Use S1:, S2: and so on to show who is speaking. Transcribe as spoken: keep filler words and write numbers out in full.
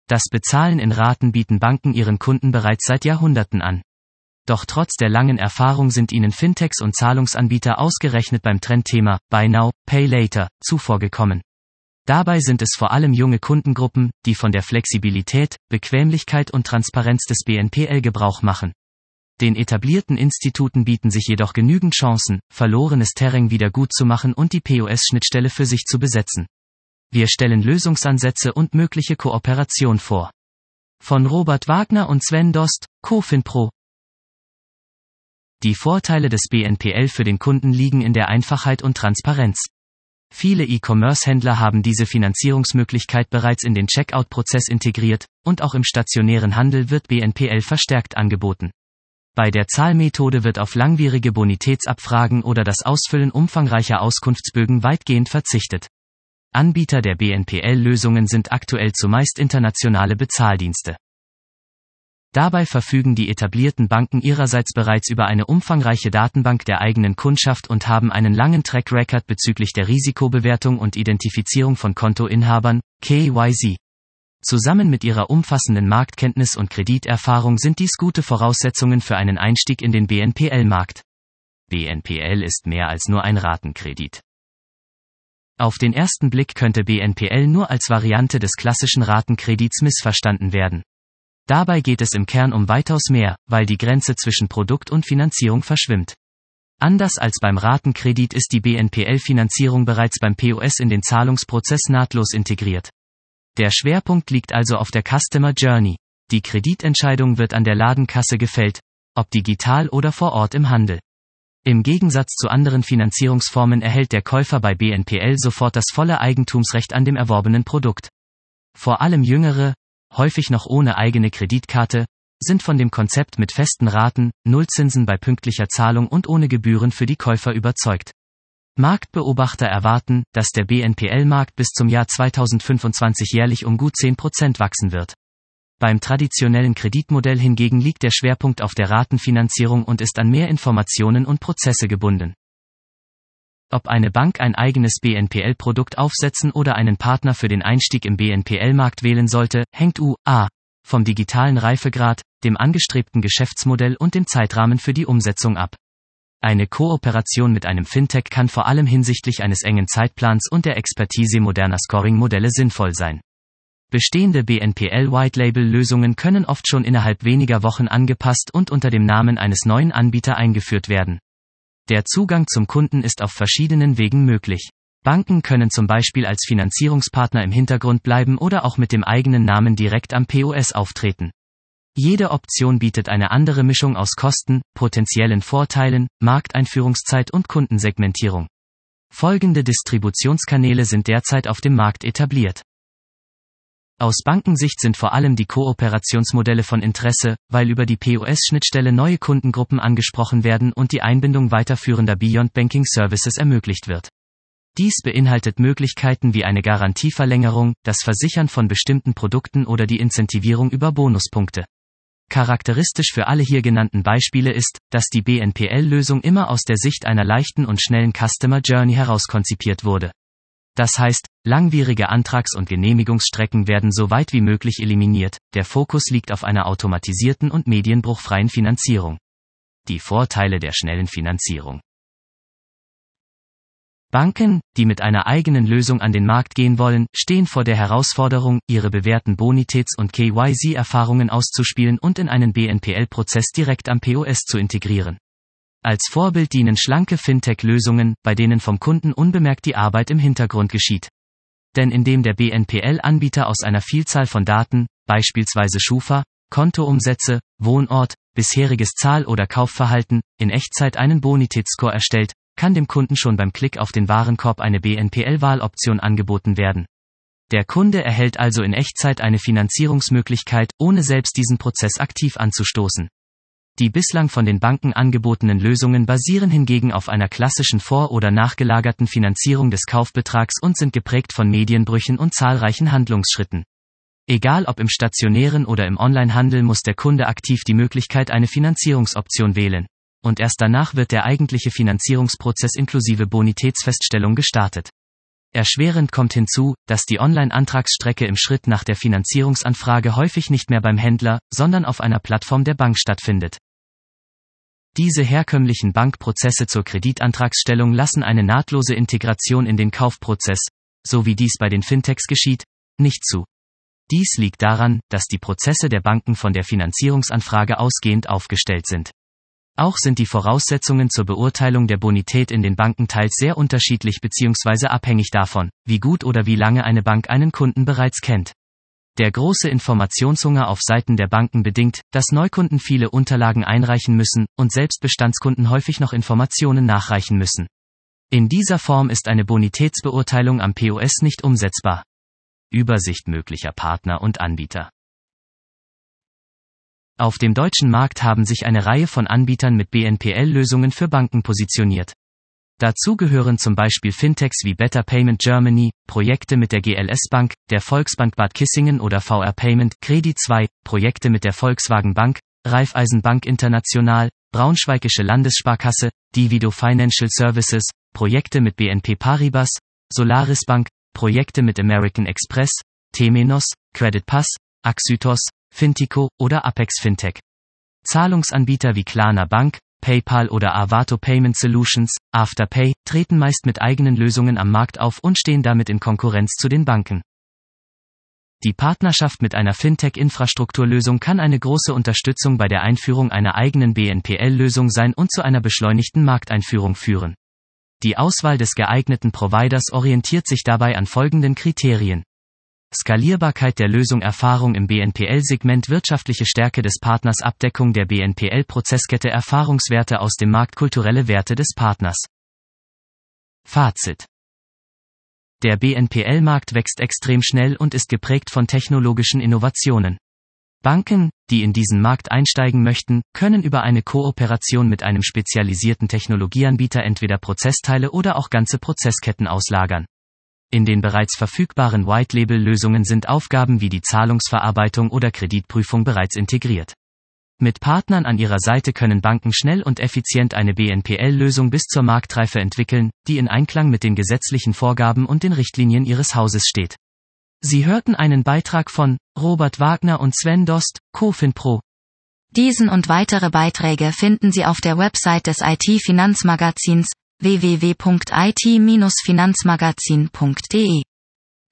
S1: Das Bezahlen in Raten bieten Banken ihren Kunden bereits seit Jahrhunderten an. Doch trotz der langen Erfahrung sind ihnen Fintechs und Zahlungsanbieter ausgerechnet beim Trendthema Buy Now, Pay Later zuvorgekommen. Dabei sind es vor allem junge Kundengruppen, die von der Flexibilität, Bequemlichkeit und Transparenz des B N P L Gebrauch machen. Den etablierten Instituten bieten sich jedoch genügend Chancen, verlorenes Terrain wieder gut zu machen und die P O S-Schnittstelle für sich zu besetzen. Wir stellen Lösungsansätze und mögliche Kooperation vor. Von Robert Wagner und Sven Dost, CoFinPro. Die Vorteile des B N P L für den Kunden liegen in der Einfachheit und Transparenz. Viele E-Commerce-Händler haben diese Finanzierungsmöglichkeit bereits in den Checkout-Prozess integriert, und auch im stationären Handel wird B N P L verstärkt angeboten. Bei der Zahlmethode wird auf langwierige Bonitätsabfragen oder das Ausfüllen umfangreicher Auskunftsbögen weitgehend verzichtet. Anbieter der B N P L-Lösungen sind aktuell zumeist internationale Bezahldienste. Dabei verfügen die etablierten Banken ihrerseits bereits über eine umfangreiche Datenbank der eigenen Kundschaft und haben einen langen Track Record bezüglich der Risikobewertung und Identifizierung von Kontoinhabern, K Y C. Zusammen mit ihrer umfassenden Marktkenntnis und Krediterfahrung sind dies gute Voraussetzungen für einen Einstieg in den B N P L-Markt. B N P L ist mehr als nur ein Ratenkredit. Auf den ersten Blick könnte B N P L nur als Variante des klassischen Ratenkredits missverstanden werden. Dabei geht es im Kern um weitaus mehr, weil die Grenze zwischen Produkt und Finanzierung verschwimmt. Anders als beim Ratenkredit ist die B N P L-Finanzierung bereits beim P O S in den Zahlungsprozess nahtlos integriert. Der Schwerpunkt liegt also auf der Customer Journey. Die Kreditentscheidung wird an der Ladenkasse gefällt, ob digital oder vor Ort im Handel. Im Gegensatz zu anderen Finanzierungsformen erhält der Käufer bei B N P L sofort das volle Eigentumsrecht an dem erworbenen Produkt. Vor allem Jüngere, häufig noch ohne eigene Kreditkarte, sind von dem Konzept mit festen Raten, Nullzinsen bei pünktlicher Zahlung und ohne Gebühren für die Käufer überzeugt. Marktbeobachter erwarten, dass der B N P L-Markt bis zum Jahr zweitausendfünfundzwanzig jährlich um gut zehn Prozent wachsen wird. Beim traditionellen Kreditmodell hingegen liegt der Schwerpunkt auf der Ratenfinanzierung und ist an mehr Informationen und Prozesse gebunden. Ob eine Bank ein eigenes B N P L-Produkt aufsetzen oder einen Partner für den Einstieg im B N P L-Markt wählen sollte, hängt a. vom digitalen Reifegrad, dem angestrebten Geschäftsmodell und dem Zeitrahmen für die Umsetzung ab. Eine Kooperation mit einem Fintech kann vor allem hinsichtlich eines engen Zeitplans und der Expertise moderner Scoring-Modelle sinnvoll sein. Bestehende B N P L-White-Label-Lösungen können oft schon innerhalb weniger Wochen angepasst und unter dem Namen eines neuen Anbieters eingeführt werden. Der Zugang zum Kunden ist auf verschiedenen Wegen möglich. Banken können zum Beispiel als Finanzierungspartner im Hintergrund bleiben oder auch mit dem eigenen Namen direkt am P O S auftreten. Jede Option bietet eine andere Mischung aus Kosten, potenziellen Vorteilen, Markteinführungszeit und Kundensegmentierung. Folgende Distributionskanäle sind derzeit auf dem Markt etabliert. Aus Bankensicht sind vor allem die Kooperationsmodelle von Interesse, weil über die P O S-Schnittstelle neue Kundengruppen angesprochen werden und die Einbindung weiterführender Beyond Banking Services ermöglicht wird. Dies beinhaltet Möglichkeiten wie eine Garantieverlängerung, das Versichern von bestimmten Produkten oder die Incentivierung über Bonuspunkte. Charakteristisch für alle hier genannten Beispiele ist, dass die B N P L-Lösung immer aus der Sicht einer leichten und schnellen Customer Journey heraus konzipiert wurde. Das heißt, langwierige Antrags- und Genehmigungsstrecken werden so weit wie möglich eliminiert, der Fokus liegt auf einer automatisierten und medienbruchfreien Finanzierung. Die Vorteile der schnellen Finanzierung. Banken, die mit einer eigenen Lösung an den Markt gehen wollen, stehen vor der Herausforderung, ihre bewährten Bonitäts- und K Y C-Erfahrungen auszuspielen und in einen B N P L-Prozess direkt am P O S zu integrieren. Als Vorbild dienen schlanke Fintech-Lösungen, bei denen vom Kunden unbemerkt die Arbeit im Hintergrund geschieht. Denn indem der B N P L-Anbieter aus einer Vielzahl von Daten, beispielsweise Schufa, Kontoumsätze, Wohnort, bisheriges Zahl- oder Kaufverhalten, in Echtzeit einen Bonitätsscore erstellt, kann dem Kunden schon beim Klick auf den Warenkorb eine B N P L-Wahloption angeboten werden. Der Kunde erhält also in Echtzeit eine Finanzierungsmöglichkeit, ohne selbst diesen Prozess aktiv anzustoßen. Die bislang von den Banken angebotenen Lösungen basieren hingegen auf einer klassischen vor- oder nachgelagerten Finanzierung des Kaufbetrags und sind geprägt von Medienbrüchen und zahlreichen Handlungsschritten. Egal ob im stationären oder im Onlinehandel muss der Kunde aktiv die Möglichkeit eine Finanzierungsoption wählen. Und erst danach wird der eigentliche Finanzierungsprozess inklusive Bonitätsfeststellung gestartet. Erschwerend kommt hinzu, dass die Online-Antragsstrecke im Schritt nach der Finanzierungsanfrage häufig nicht mehr beim Händler, sondern auf einer Plattform der Bank stattfindet. Diese herkömmlichen Bankprozesse zur Kreditantragsstellung lassen eine nahtlose Integration in den Kaufprozess, so wie dies bei den Fintechs geschieht, nicht zu. Dies liegt daran, dass die Prozesse der Banken von der Finanzierungsanfrage ausgehend aufgestellt sind. Auch sind die Voraussetzungen zur Beurteilung der Bonität in den Banken teils sehr unterschiedlich bzw. abhängig davon, wie gut oder wie lange eine Bank einen Kunden bereits kennt. Der große Informationshunger auf Seiten der Banken bedingt, dass Neukunden viele Unterlagen einreichen müssen und selbst Bestandskunden häufig noch Informationen nachreichen müssen. In dieser Form ist eine Bonitätsbeurteilung am P O S nicht umsetzbar. Übersicht möglicher Partner und Anbieter. Auf dem deutschen Markt haben sich eine Reihe von Anbietern mit B N P L-Lösungen für Banken positioniert. Dazu gehören zum Beispiel Fintechs wie Better Payment Germany, Projekte mit der G L S Bank, der Volksbank Bad Kissingen oder V R Payment, Credit zwei, Projekte mit der Volkswagen Bank, Raiffeisen Bank International, Braunschweigische Landessparkasse, Divido Financial Services, Projekte mit B N P Paribas, Solaris Bank, Projekte mit American Express, Temenos, Credit Pass, Axitos, Fintico oder Apex Fintech. Zahlungsanbieter wie Klarna Bank, PayPal oder Avato Payment Solutions, Afterpay, treten meist mit eigenen Lösungen am Markt auf und stehen damit in Konkurrenz zu den Banken. Die Partnerschaft mit einer Fintech-Infrastrukturlösung kann eine große Unterstützung bei der Einführung einer eigenen B N P L-Lösung sein und zu einer beschleunigten Markteinführung führen. Die Auswahl des geeigneten Providers orientiert sich dabei an folgenden Kriterien: Skalierbarkeit der Lösung, Erfahrung im B N P L-Segment, wirtschaftliche Stärke des Partners, Abdeckung der B N P L-Prozesskette, Erfahrungswerte aus dem Markt, kulturelle Werte des Partners. Fazit: Der B N P L-Markt wächst extrem schnell und ist geprägt von technologischen Innovationen. Banken, die in diesen Markt einsteigen möchten, können über eine Kooperation mit einem spezialisierten Technologieanbieter entweder Prozessteile oder auch ganze Prozessketten auslagern. In den bereits verfügbaren White-Label-Lösungen sind Aufgaben wie die Zahlungsverarbeitung oder Kreditprüfung bereits integriert. Mit Partnern an ihrer Seite können Banken schnell und effizient eine B N P L-Lösung bis zur Marktreife entwickeln, die in Einklang mit den gesetzlichen Vorgaben und den Richtlinien ihres Hauses steht. Sie hörten einen Beitrag von Robert Wagner und Sven Dost, CoFinPro.
S2: Diesen und weitere Beiträge finden Sie auf der Website des I T-Finanzmagazins w w w punkt i t Bindestrich finanzmagazin punkt d e.